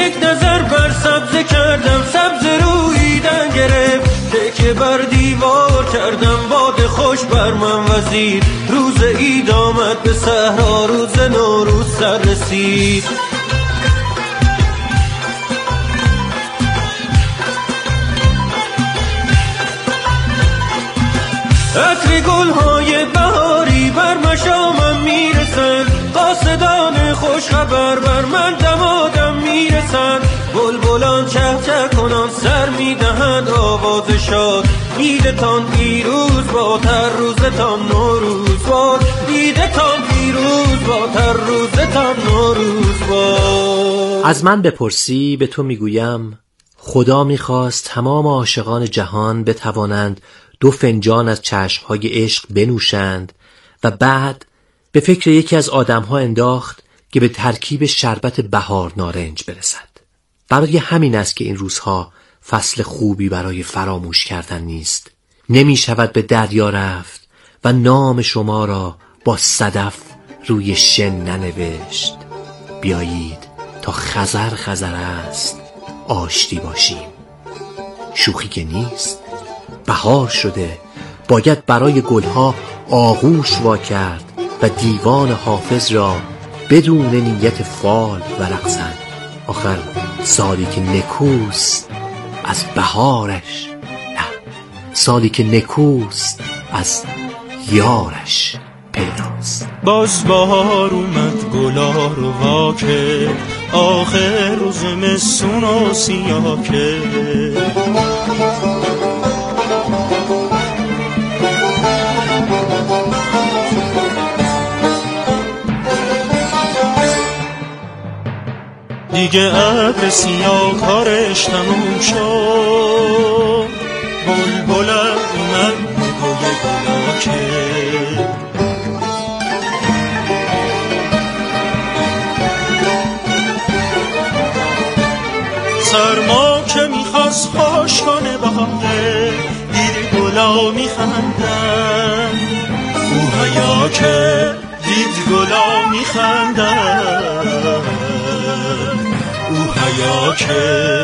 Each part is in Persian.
یک نظر بر سبز کردم، سبز روییدن گرفت، تکه بر دیوار کردم، باد خوش بر من وزید. روز عید آمد به صحرا، روز نوروز سر رسید. عطر گل‌های بهاری بر مشامم میرسند، قاصدان خوش خبر بر من دمادم میرسند. بلبلان چه چه کنان سر میدهند آواز شاد، عیدتان پیروز بادتر روزتان نوروز باد، عیدتان پیروز بادتر روزتان نوروز باد. از من بپرسی به تو میگویم خدا میخواست تمام عاشقان جهان بتوانند 2 فنجان از چشمهای عشق بنوشند و بعد به فکر یکی از آدمها انداخت که به ترکیب شربت بهار نارنج برسد. برای همین است که این روزها فصل خوبی برای فراموش کردن نیست. نمی شود به دریا رفت و نام شما را با صدف روی شن ننوشت. بیایید تا خزر خزر است آشتی باشیم. شوخی که نیست، بهار شده، باید برای گلها آغوش وا کرد و دیوان حافظ را بدون نیت فال ورقصن. آخر سالی که نکوست از بهارش، نه، سالی که نکوست از یارش پیداست. باز بهار اومد گلا رو وا کرد، آخر روز زمستون و سیاه کرد. دیگه ابر سیاه کارش تموم شد، بلبلم اومد نگاه گلا کرد. سرما که میخواست خوش کنه باغه، دید گلا میخندن، او حیا که دید گلا میخندن، او حیا که.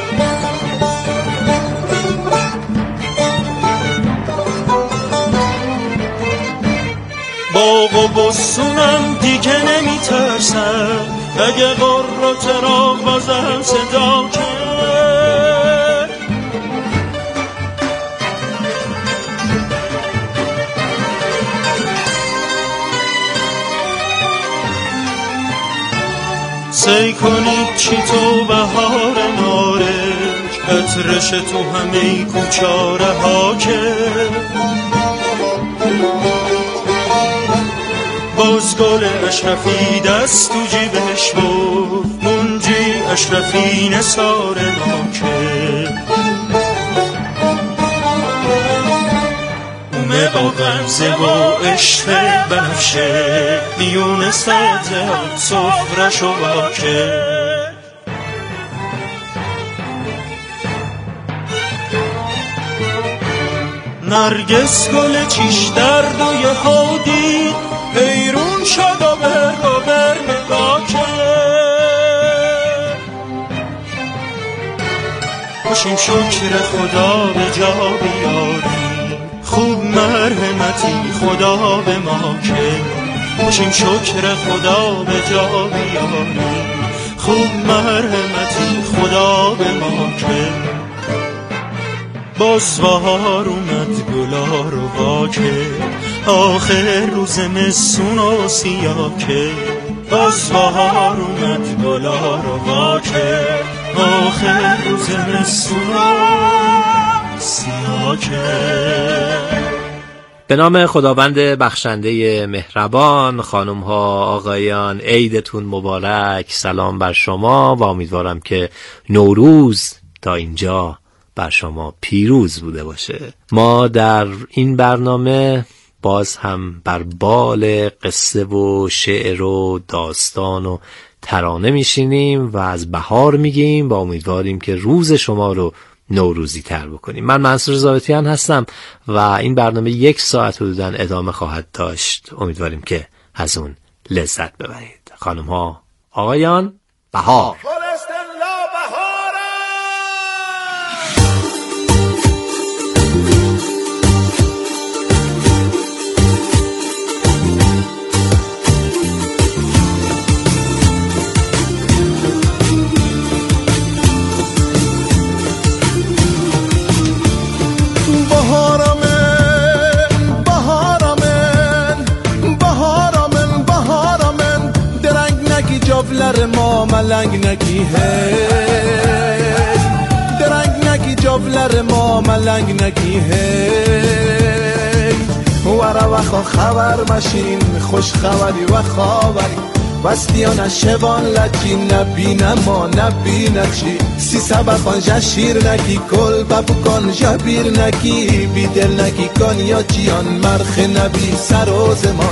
باغ و بستونم دیگه نمیترسم، اگه قرر و چراغ بازم صدا کرد. سعی کنید چی تو بهار نارنج، عطرش تو همه کوچاره ها کرد. باز گل اشرفی دست تو جیبش بود، منجی اشرفی نثار ما کرد. اومه با غمزه و عشق بنفشه، میون سبزه سفرش و وا کرد. نرگس گل چیش درد و یه حادی، حیرون شد و بر نگاه کرد. باشیم شکر خدا به جا بیاری، خوب مرحمتی خدا به ما کرد. باشیم شکر خدا به جا بیاری، خوب مرحمتی خدا به ما کرد. باز بهار اومد گلا رو وا کرد، آخر روز زمستون و سیاه کرد. باز بهار اومد گلا رو وا کرد، آخر روز زمستون و سیاه کرد. به نام خداوند بخشنده مهربان، خانم ها آقایان، عیدتون مبارک. سلام بر شما و امیدوارم که نوروز تا اینجا بر شما پیروز بوده باشه. ما در این برنامه باز هم بر بال قصه و شعر و داستان و ترانه میشینیم و از بهار میگیم و امیدواریم که روز شما رو نوروزی تر بکنیم. من منصور ضابطیان هستم و این برنامه 1 ساعت حدوداً ادامه خواهد داشت. امیدواریم که از اون لذت ببرید. خانم ها آقایان، بهار. ملنگ نکی درنگ نکی جابلر ما ملنگ نکی ورا وخا خبر مشین خوش خبری و خبری وستیان شبان لکی نبینه ما نبینه چی سی سبخان جشیر نکی کل ببکان جبیر نکی بی دل نکی کن یا جیان مرخ نبی سر و زمان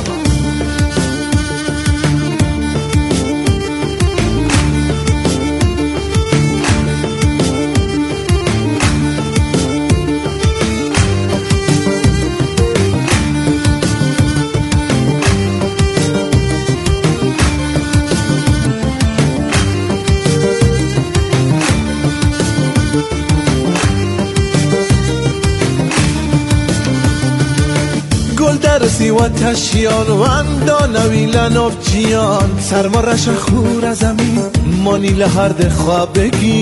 درسی و تشیان و اندانویلن و جیان سرما رش خور از زمین مانی لحرد خواب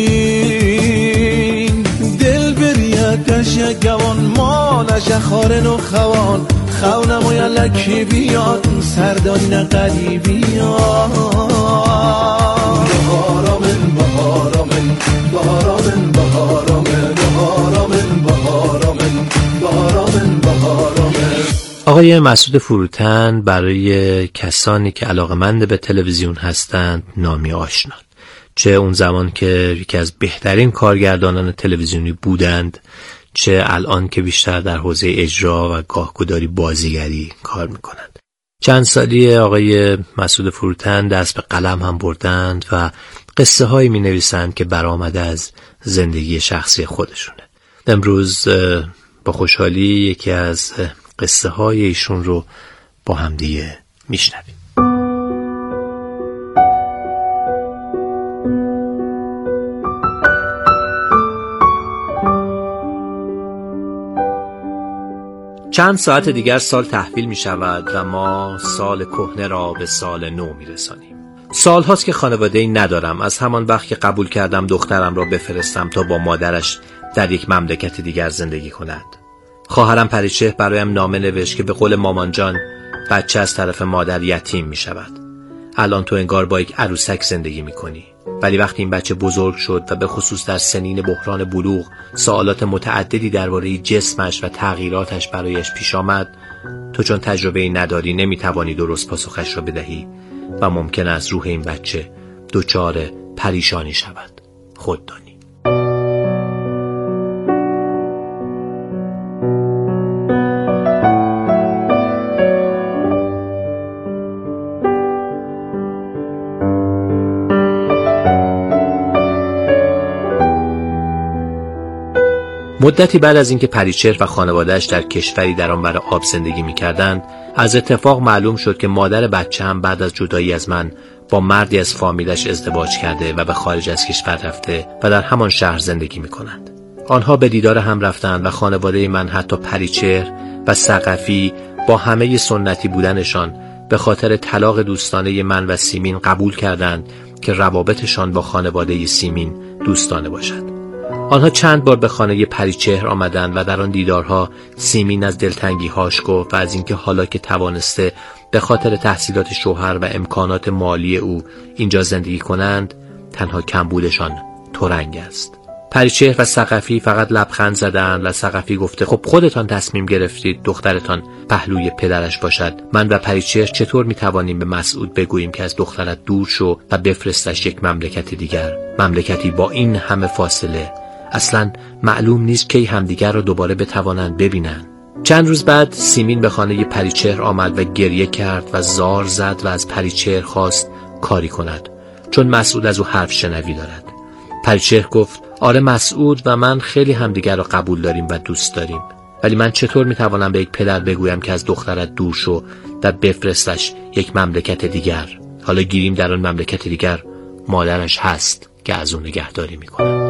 بگین دل بریدش گوان ما نشه خارن و خوان خونم و یلکی بیاد سردانی نقدی بیاد بهارامن بهارامن بهارامن بهارامن بهارامن بهارامن بهارامن بهارامن. آقای مسعود فروتن برای کسانی که علاقه‌مند به تلویزیون هستند نامی آشنان، چه اون زمان که یکی از بهترین کارگردانان تلویزیونی بودند، چه الان که بیشتر در حوزه اجرا و گاهگداری بازیگری کار میکنند. چند سالی آقای مسعود فروتن دست به قلم هم بردند و قصه هایی می نویسند که برآمده از زندگی شخصی خودشونه. امروز با خوشحالی یکی از قصه های ایشون رو با هم دیگه میشنویم. چند ساعت دیگر سال تحویل می شود و ما سال کهنه را به سال نو می رسانیم. سال هاست که خانواده‌ای ندارم، از همان وقت که قبول کردم دخترم را بفرستم تا با مادرش در یک مملکت دیگر زندگی کند. خواهرم پریچه برایم نامه نوشت که به قول مامان جان بچه از طرف مادر یتیم می شود. الان تو انگار با یک عروسک زندگی می کنی. ولی وقتی این بچه بزرگ شد و به خصوص در سنین بحران بلوغ سوالات متعددی درباره جسمش و تغییراتش برایش پیش آمد، تو چون تجربه‌ای نداری نمیتوانی درست پاسخش را بدهی و ممکن است روح این بچه دچار پریشانی شود. خود دانی. مدتی بعد از اینکه پریچهر و خانواده‌اش در کشوری در آنور آب زندگی می‌کردند، از اتفاق معلوم شد که مادر بچه هم بعد از جدایی از من با مردی از فامیلش ازدواج کرده و به خارج از کشور رفته و در همان شهر زندگی می‌کنند. آنها به دیدار هم رفتند و خانواده من حتی پریچهر و ثقفی با همه سنتی بودنشان به خاطر طلاق دوستانه من و سیمین قبول کردند که روابطشان با خانواده سیمین دوستانه باشد. آنها چند بار به خانه پریچهر آمدند و در آن دیدارها سیمین از دلتنگی‌هاش گفت و از اینکه حالا که توانسته به خاطر تحصیلات شوهر و امکانات مالی او اینجا زندگی کنند، تنها کمبودشان ترنگ است. پریچهر و ثقفی فقط لبخند زدند و ثقفی گفته خب خودتان تصمیم گرفتید دخترتان پهلوی پدرش باشد. من و پریچهر چطور میتوانیم به مسعود بگوییم که از دخترت دور شو و بفرستش یک مملکت دیگر، مملکتی با این همه فاصله؟ اصلا معلوم نیست کی همدیگر را دوباره بتوانند ببینند. چند روز بعد سیمین به خانه پریچهر آمد و گریه کرد و زار زد و از پریچهر خواست کاری کند چون مسعود از او حرف شنوی دارد. پریچهر گفت آره مسعود و من خیلی همدیگر را قبول داریم و دوست داریم، ولی من چطور میتوانم به یک پدر بگویم که از دخترت دور شو و بفرستش یک مملکت دیگر؟ حالا گیریم در آن مملکت دیگر مادرش هست که از اون نگهداری میکنه.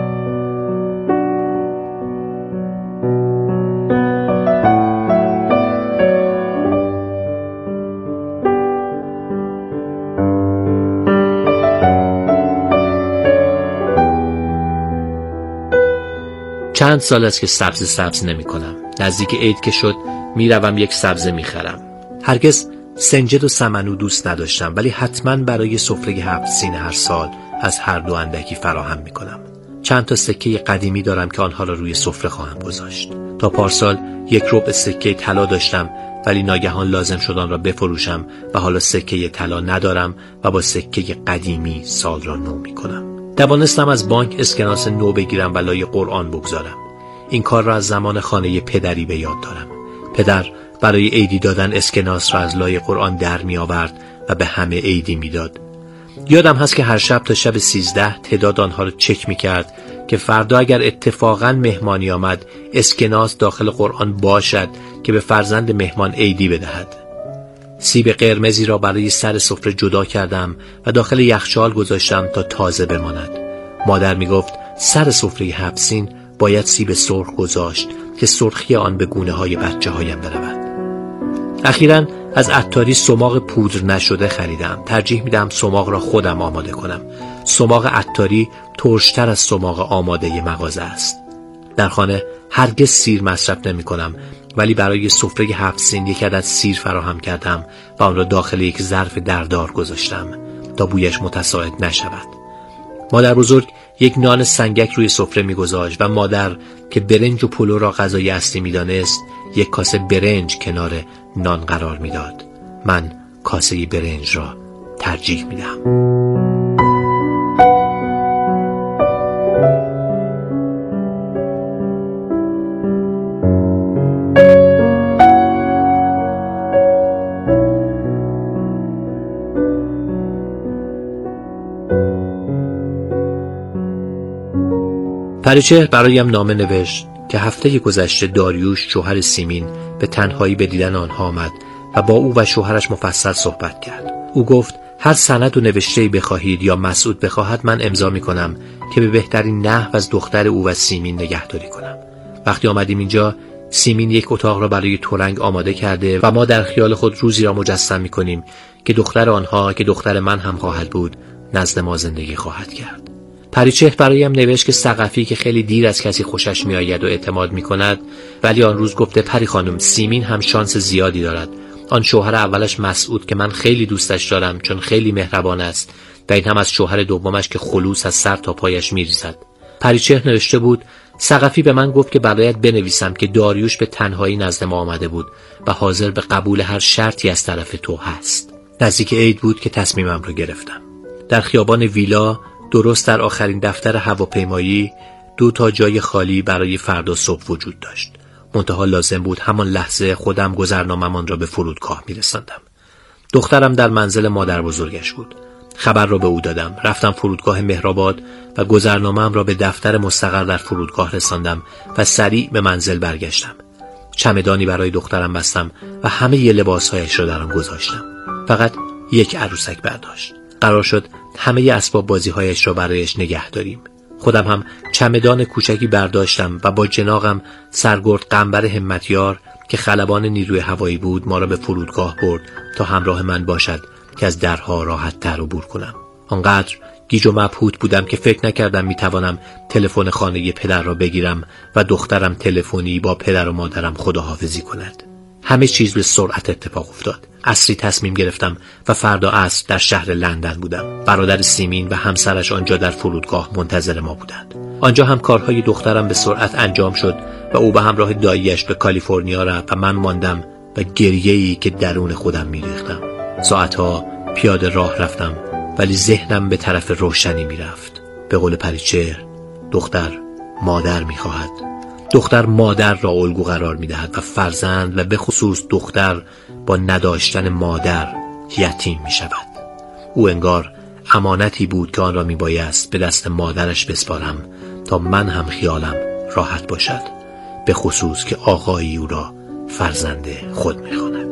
چند سال است که سبز نمی کنم. نزدیک عید که شد می روم یک سبزه می خرم. هرگز سنجد و سمنو دوست نداشتم، ولی حتما برای سفره 7 سین هر سال از هر دو اندکی فراهم میکنم. چند تا سکه قدیمی دارم که آنها را روی سفره خواهم گذاشت. تا پارسال 1 ربع سکه طلا داشتم، ولی ناگهان لازم شد آن را بفروشم و حالا سکه طلا ندارم و با سکه قدیمی سال را نو میکنم. توانستم از بانک اسکناس نو بگیرم و لای قرآن بگذارم. این کار را از زمان خانه پدری به یاد دارم. پدر برای عیدی دادن اسکناس را از لای قرآن در می آورد و به همه عیدی می داد. یادم هست که هر شب تا شب 13 تعداد آنها را چک می کرد که فردا اگر اتفاقا مهمانی آمد اسکناس داخل قرآن باشد که به فرزند مهمان عیدی بدهد. سیب قرمزی را برای سر سفره جدا کردم و داخل یخچال گذاشتم تا تازه بماند. مادر می گفت سر سفره 7 سین باید سیب سرخ گذاشت که سرخی آن به گونه های بچه هایم برود. اخیراً از عطاری سماق پودر نشده خریدم. ترجیح میدم سماق را خودم آماده کنم. سماق عطاری ترشتر از سماق آماده مغازه است. در خانه هرگز سیر مصرف نمی کنم، ولی برای سفره 7 سین 1 عدد سیر فراهم کردم و آن را داخل یک ظرف دردار گذاشتم تا بویش متساعد نشود. مادر بزرگ یک نان سنگک روی سفره می‌گذاشت و مادر که برنج و پلو را غذای اصلی می‌دانست 1 کاسه برنج کنار نان قرار می‌داد. من کاسه برنج را ترجیح می‌دم. پریچهر برایم نامه نوشت که هفته گذشته داریوش شوهر سیمین به تنهایی به دیدن آنها آمد و با او و شوهرش مفصل صحبت کرد. او گفت هر سند و نوشته‌ای بخواهید یا مسعود بخواهد من امضا می‌کنم که به بهترین نحو از دختر او و سیمین نگهداری کنم. وقتی آمدیم اینجا سیمین 1 اتاق را برای تورنگ آماده کرده و ما در خیال خود روزی را مجسم می‌کنیم که دختر آنها که دختر من هم خواهد بود نزد ما زندگی خواهد کرد. پریچهر برایم نوشت که ثقفی که خیلی دیر از کسی خوشش میآید و اعتماد میکند، ولی آن روز گفته پری خانم سیمین هم شانس زیادی دارد. آن شوهر اولش مسعود که من خیلی دوستش دارم چون خیلی مهربان است و این هم از شوهر دومش که خلوص از سر تا پایش میریزد. پریچهر نوشته بود ثقفی به من گفت که برایت بنویسم که داریوش به تنهایی نزد ما آمده بود و حاضر به قبول هر شرطی از طرف تو هست. نزدیک عید بود که تصمیمم رو گرفتم. در خیابان ویلا درست در آخرین دفتر هواپیمایی 2 تا جای خالی برای فردا صبح وجود داشت. منتها لازم بود همان لحظه خودم گذرنامه‌مان را به فرودگاه می‌رساندم. دخترم در منزل مادر بزرگش بود. خبر را به او دادم. رفتم فرودگاه مهرآباد و گذرنامه‌ام را به دفتر مستقر در فرودگاه رساندم و سریع به منزل برگشتم. چمدانی برای دخترم بستم و همه لباسهایش را در آن گذاشتم. فقط 1 عروسک برداشت. قرار شد همه اسباب بازی‌هایش را برایش نگه داریم. خودم هم چمدان کوچکی برداشتم و با جناقم سرگرد قنبر همتیار که خلبان نیروی هوایی بود ما را به فرودگاه برد تا همراه من باشد که از درها راحت تر عبور کنم. آنقدر گیج و مبهوت بودم که فکر نکردم میتوانم تلفن خانه پدر را بگیرم و دخترم تلفنی با پدر و مادرم خداحافظی کند. همه چیز به سرعت اتفاق افتاد. عصری تصمیم گرفتم و فردا عصر در شهر لندن بودم. برادر سیمین و همسرش آنجا در فرودگاه منتظر ما بودند. آنجا هم کارهای دخترم به سرعت انجام شد و او به همراه داییش به کالیفرنیا رفت و من ماندم و گریه‌ای که درون خودم می‌ریختم. ساعتها پیاده راه رفتم ولی ذهنم به طرف روشنی می‌رفت. به قول پریچهر دختر مادر می‌خواهد. دختر مادر را الگو قرار می‌دهد و فرزند و به خصوص دختر با نداشتن مادر یتیم می‌شود. او انگار امانتی بود که آن را میبایست به دست مادرش بسپارم تا من هم خیالم راحت باشد، به خصوص که آقایی او را فرزند خود می‌خواند.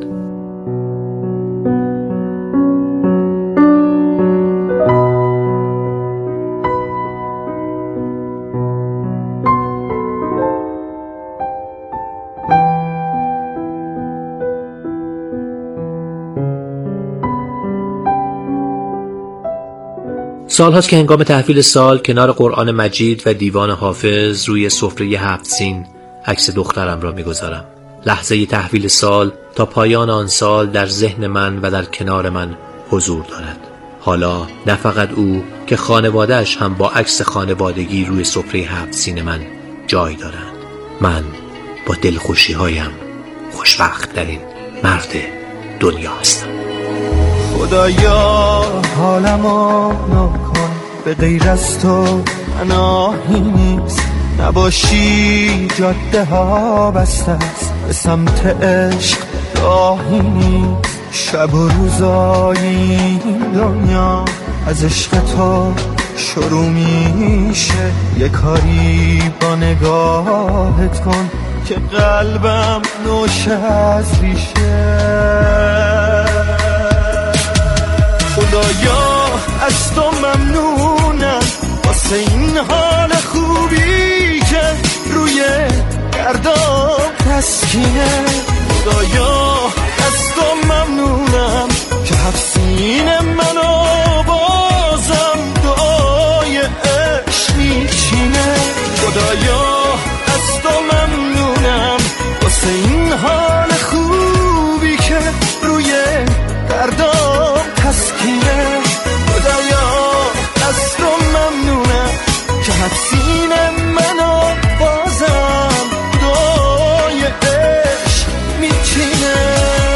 سال هاست که هنگام تحویل سال کنار قرآن مجید و دیوان حافظ روی سفره 7 سین عکس دخترم را میگذارم. لحظه تحویل سال تا پایان آن سال در ذهن من و در کنار من حضور دارد. حالا نه فقط او که خانواده‌اش هم با عکس خانوادگی روی سفره 7 سین من جای دارند. من با دلخوشی‌هایم خوشبخت‌ترین مرد دنیا هستم. خدایا حالمو نکن، به غیر از تو پناهی نیست. نباشی جاده ها بسته است، به سمت عشق راهی نیست. شب و روزای این دنیا از عشق تو شروع میشه. یه کاری با نگاهت کن که قلبم نوشه از ریشه. خدایا از تو ممنونم واسه این حال خوبی که روی گردام تسکینه. خدایا از تو ممنونم که حفظین منو بازم دعای عشق میچینه. خدایا از تو ممنونم واسه این حال خوبی که روی دردام تسکینه. خدایا از تو ممنونم که حفظین منو بازم دعای عشق میچینه.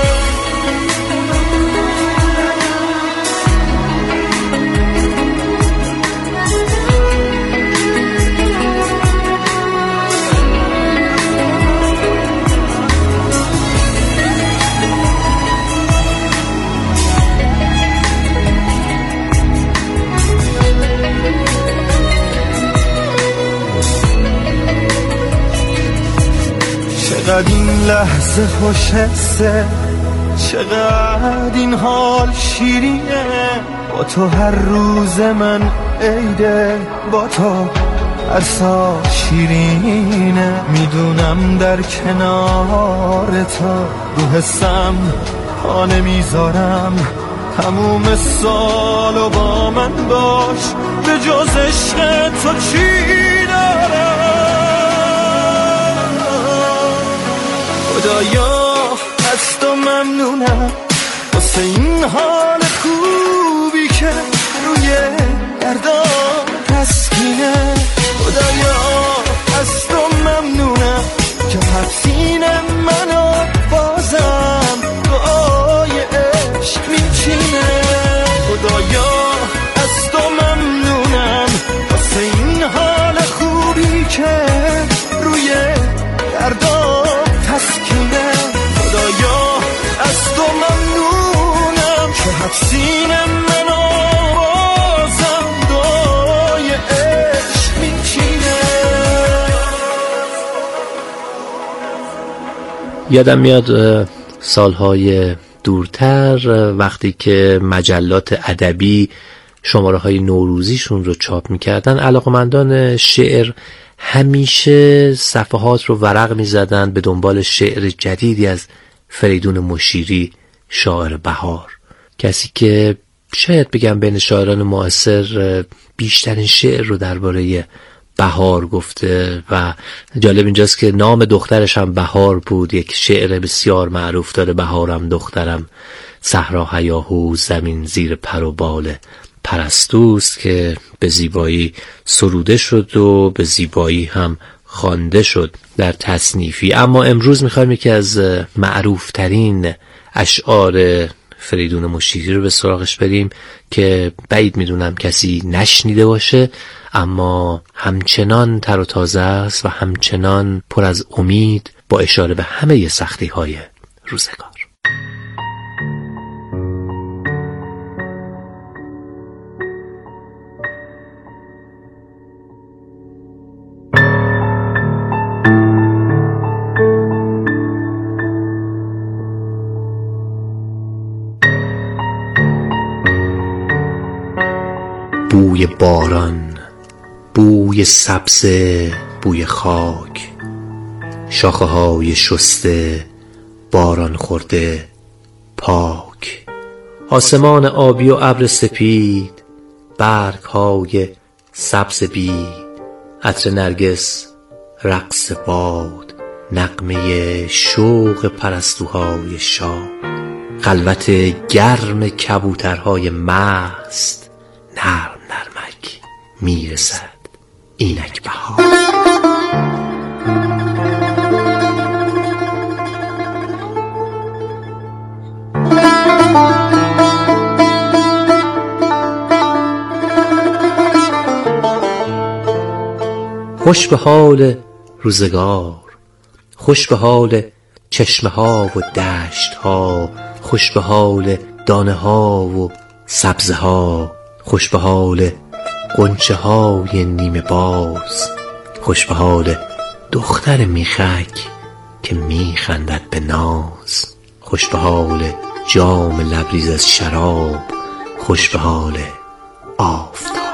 چقدر این لحظه خوش حسه، چقدر این حال شیرینه. با تو هر روز من عیده، با تو هر سال شیرینه. میدونم در کنار تو رو حسم پا نمیذارم. تموم سالو با من باش، به جز عشق تو چی دارم. خدایا از تو ممنونم واسه این حال خوبی که روی گردام تسکینه. خدایا از تو ممنونم که حفظین منو بازم دعای عشق میچینه. خدایا از تو ممنونم واسه این حال خوبی که روی گردام تسکینه. خدایا از تو ممنونم که حفظین منو بازم دعای عشق میچینه. یادم میاد سالهای دورتر وقتی که مجلات ادبی شماره‌های نوروزیشون رو چاپ می‌کردن، علاقمندان شعر همیشه صفحات رو ورق می‌زدن به دنبال شعر جدیدی از فریدون مشیری، شاعر بهار. کسی که شاید بگم بین شاعران معاصر بیشترین شعر رو درباره بهار گفته و جالب اینجاست که نام دخترش هم بهار بود. یک شعر بسیار معروف داره: بهارم دخترم، صحرا هیاهو، زمین زیر پر و بال پرستوست، که به زیبایی سروده شد و به زیبایی هم خوانده شد در تصنیفی. اما امروز میخوایم یکی از معروف ترین اشعار فریدون مشیری رو به سراغش بریم که بعید میدونم کسی نشنیده باشه، اما همچنان تر و تازه است و همچنان پر از امید با اشاره به همه سختی های روزگار. بوی باران، بوی سبزه، بوی خاک، شاخه های شسته، باران خورده، پاک، آسمان آبی و ابر سپید، برگ های سبز بید، عطر نرگس، رقص باد، نغمه شوق پرستوهای شاه، خلوت گرم کبوترهای مست، نرم نرمک میرسد اینک بهار. خوش به حال روزگار، خوش به حال چشمه ها و دشت ها، خوش به حال دانه ها و سبزه ها، خوش به حال غنچه های نیمه باز، خوش به حال دختر میخک که میخندد به ناز، خوش به حال جام لبریز از شراب، خوش به حال آفتاب.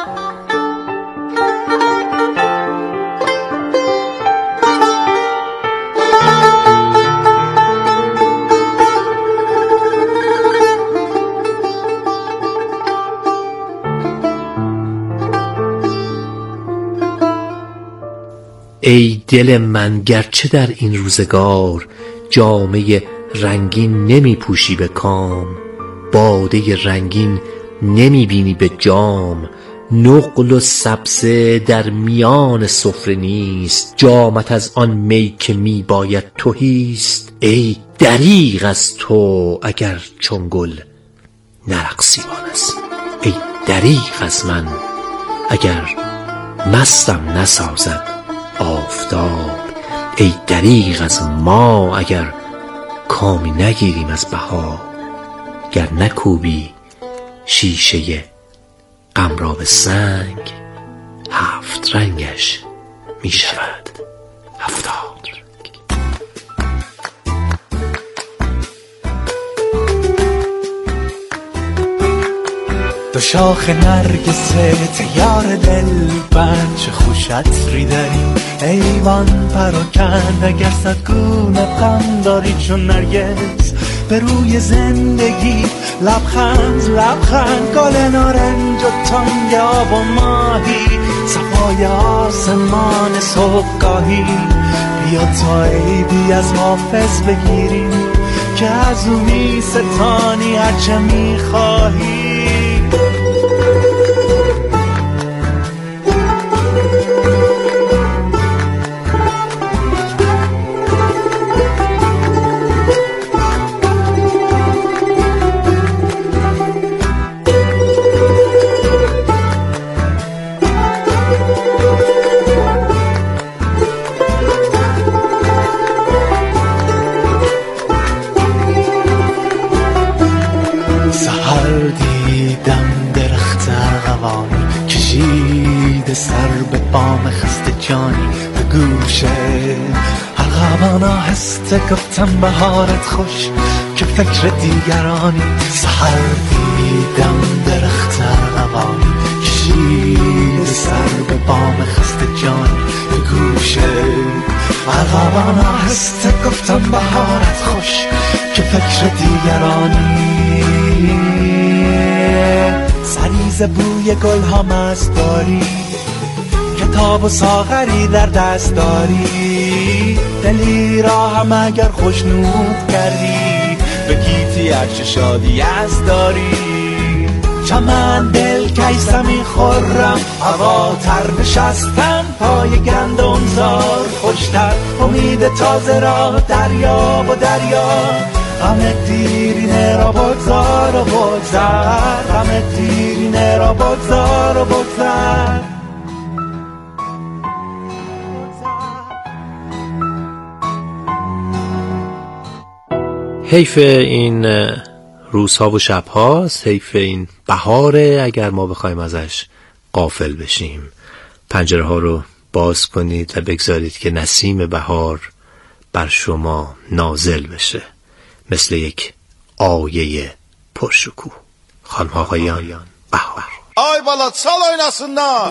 ای دل من گرچه در این روزگار جامه رنگین نمی پوشی به کام، باده رنگین نمی بینی به جام، نقل و سبزه در میان سفره نیست، جامت از آن می که می باید تهیست. ای دریغ از تو اگر چون گل نرقصی بانست، ای دریغ از من اگر مستم نسازد آفتاب، ای دریغ از ما اگر کامی نگیریم از بهار، گر نکوبی شیشه غم را به سنگ، هفت رنگش می شود هفتاد رنگ. دو شاخ نرگسه یار دل بند، چه خوش عطری داری ایوان پراکند، اگر صد گونه غم داری چون نرگس به روی زندگی، لبخند لبخند گل نارنج و تنگ آب و ماهی، صفای آسمان صبحگاهی، بیا تا عیبی از حافظ بگیریم که از او می ستانی هرچه می خواهی. سر به بام خسته جانی به گوشه ارغوان آهسته گفتم بهارت خوش که فکر دیگرانی. سحر دیدم درخت ارغوانی کشید سر به بام خسته جانی به گوشه ارغوان آهسته گفتم بهارت خوش که فکر دیگرانی. سریز بوی گل ها مست داری، کتاب و ساغری در دست داری، دلی را هم اگر خوشنود کردی به گیتی هرچه شادی از داری. چمن دل کیسمی خورم هوا تر نشستن پای گندم زار خوشتر، امید تازه را دریا و دریا، غم دیرینه را بگذار و بگذر، غم دیرینه را بگذار و بگذر. حیف این روزها و شبهاست، حیف این بهاره اگر ما بخوایم ازش غافل بشیم. پنجره ها رو باز کنید و بگذارید که نسیم بهار بر شما نازل بشه مثل یک آیه پرشکوه. خانم آقایان بهار. Ay bala çal oynasınlar.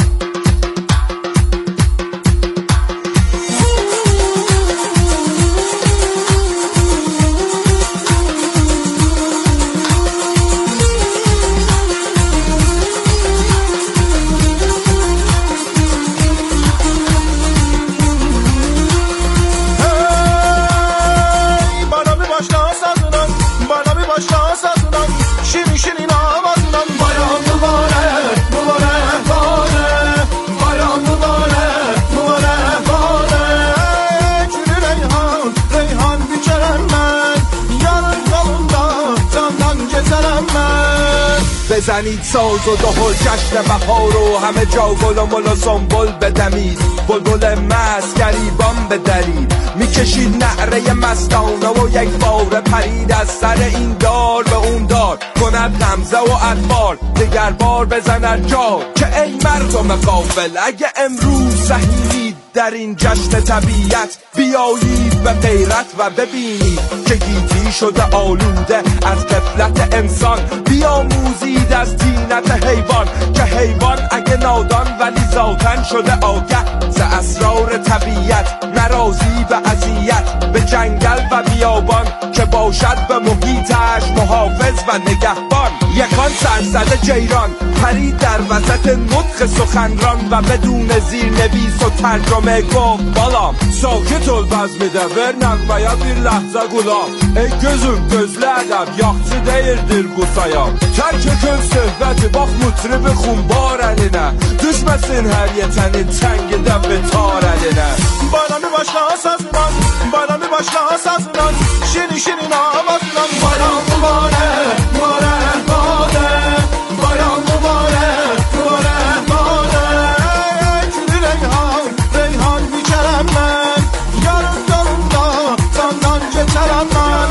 بزنید ساز و دهل جشن بهار و همه جا گل و مل و سنبل بدمید، بلبل مست گریبان بدرید، میکشید نعره مستانه و یک بار پرید از سر این دار به اون دار، کند غمزه و اطفال دگر بار بزند جا که ای مردم غافل اگه امروز سهیلید در این جشن طبیعت بیایید به غیرت و ببینید که گیتی شده آلوده از غفلت انسان، بیاموزید از طینت حیوان که حیوان اگه نادان ولی ذاتن شده آگه ز اسرار طبیعت، نرازی به اذیت به جنگل و بیابان که باشد به محیطش محافظ و نگهبان. یکان سرزده جیران پرید در وسط نطق سخنران و بدون زیرنویس و ترجمه گفت بالام sakit ol bəzmidə ver nəğməyə bir ləhzə qulaq. Ey gözüm gözlərəm yaxşı deyirdir qusayam, tərk etən söhbəti bax mutribi xumbar əlinə, düşməsin hər yetənin çəngidə betar əlinə. Bayramı başla sazından, bayramı başla sazından, şirin şirin avazından. Bayram mübarək, mübarək badəm, bayram mübarək, mübarək badəm. Gülü reyhan, reyhan biçərəm mən, yarın yolunda candan keçərəm mən.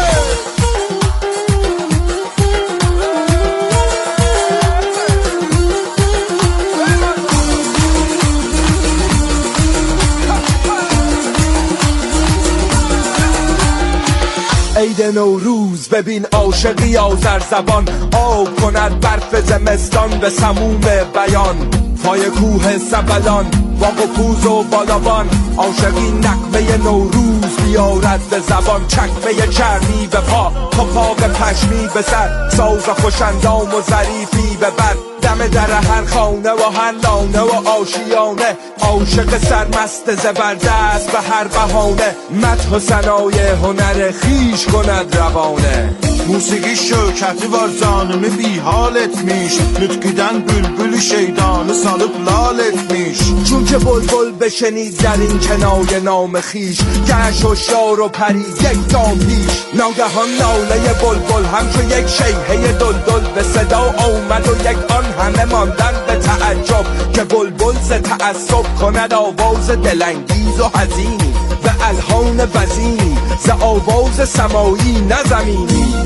عید نوروز ببین عاشقی آذر زبان آب کند برف زمستان به سموم بیان، پای کوه سبلان واق و پوز و بالابان، عاشقی نغمه نوروز بیارد به زبان، چکمه چرمی به پا پاک پشمی به سر، ساز خوشندام و ظریفی به بر، دم در هر خانه و هر لانه و آشیانه، عاشق سرمست زبردست به هر بهانه، مدح و ثنای هنر خیش کند روانه. Musiqi şökəti var canımı bir hal etmiş, nütqüdən bülbülü şeydanı salıp lal etmiş. چون که بلبل بشنید در این کنایه نام خیش، گشت و شار و پرید یک گام پیش، ناگهان ناله بلبل همچو یک شیهه دلدل به صدا آمد و یک آن همه ماندن به تعجب که بلبل ز تعصب کند آواز دلانگیز و حزینی به الحان وزینی ز آواز سمایی نه زمینی.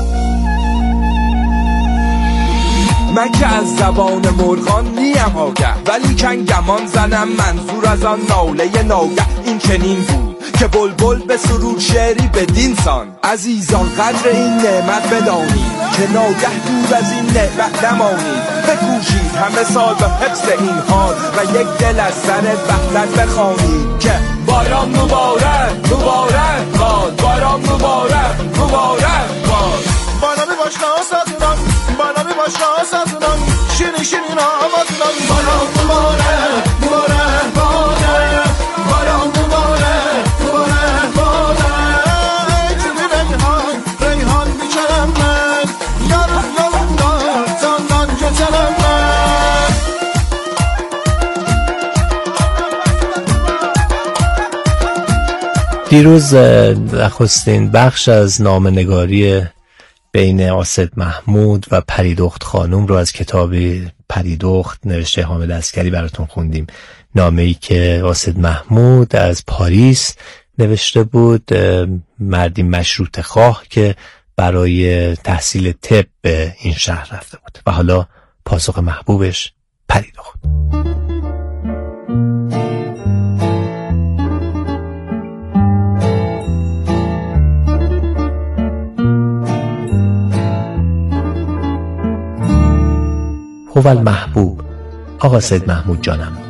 من که از زبان مرغان نیم آگه ولی کن گمان زنم منظور از آن ناله ناگه این چنین بود که بلبل به سرود شعری بدین سان. عزیزان قدر این نعمت بدانید که ناگه دور از این نعمت نمانید، بکوشید همه سال به حفظ این حال و یک دل از سر وحدت بخوانید که باران مبارک مبارک باد، باران مبارک مبارک باد. Bayramı başla sazından, bayramı başla sazından, şirin şirin avazından. Bayram mübarək, mübarək badəm, bayram mübarək, mübarək badəm. Gülü reyhan, reyhan biçərəm mən, yarın yolunda candan keçərəm mən. دیروز نخستین بخش از نامه‌نگاری بین آصد محمود و پریدخت خانم رو از کتاب پریدخت نوشته حامد عسکری براتون خوندیم. نامه‌ای که آصد محمود از پاریس نوشته بود، مردی مشروطه خواه که برای تحصیل طب به این شهر رفته بود و حالا پاسخ محبوبش پریدخت. هو المحبوب. آقا سید محمود جانم،